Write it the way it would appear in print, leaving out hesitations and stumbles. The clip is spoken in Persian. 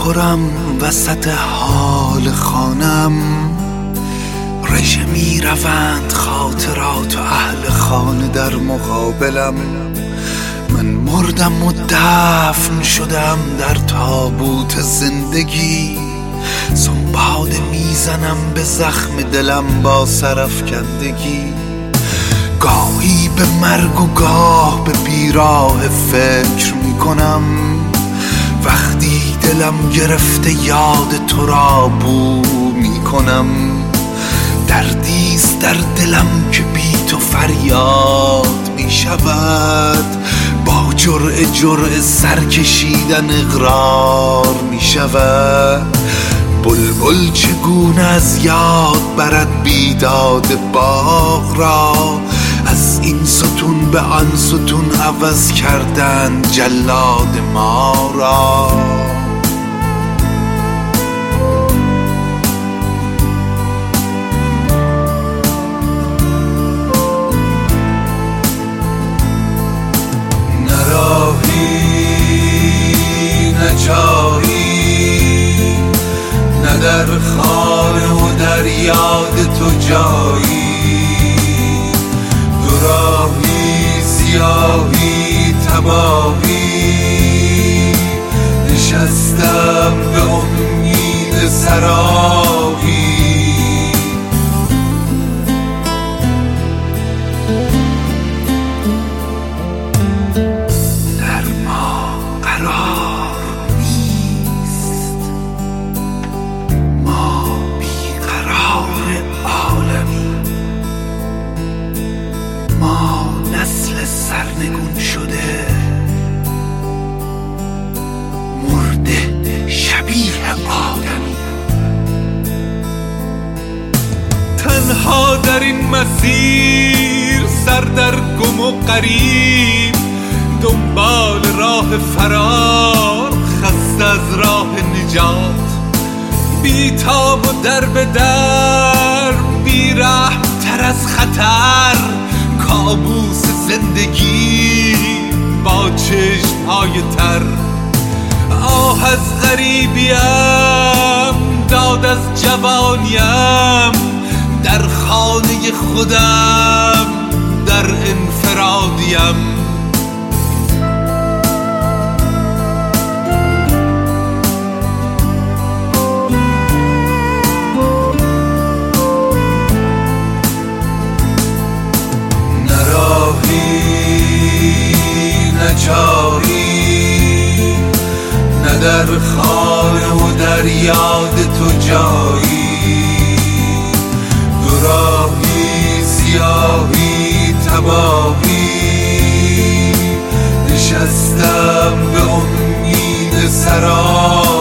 خورم وسط حال خانم، رژه می روند خاطرات و اهل خانه در مقابلم. من مردم و دفن شدم در تابوت زندگی، سنباده میزنم به زخم دلم با سرافکندگی. گاهی به مرگ و گاه به بیراه فکر میکنم، وقتی دلم گرفته یاد تو را بو میکنم. دردیست در دلم که بی تو فریاد میشود، با جرعه سر کشیدن اقرار میشود. بلبل چگونه از یاد برد بیداد باغ را، از این ستون به آن ستون عوض کردن جلاد ما را. نه راهی نه جایی، نه در خانه و در یاد تو جایی. راهی سیاهی تباهی، نشستم به امید سرابی. در ما قرار نیست، ما بیقرار عالمی. ما نسل سرنگون شده، مرده شبیه آدمی. تنها در این مسیر سر در گم و غریب، دنبال راه فرار خسته از راه نجات. بی تاب و در به در، بی رحم تر از خطر، کابوس زندگی با چشم‌های تر. آه از غریبیم، داد از جوانیم، در خانه خودم در انفرادیم. نه جایی، نه در خانه و در یاد تو جایی. دو راهی سیاهی تباهی، نشستم به امید سرابی.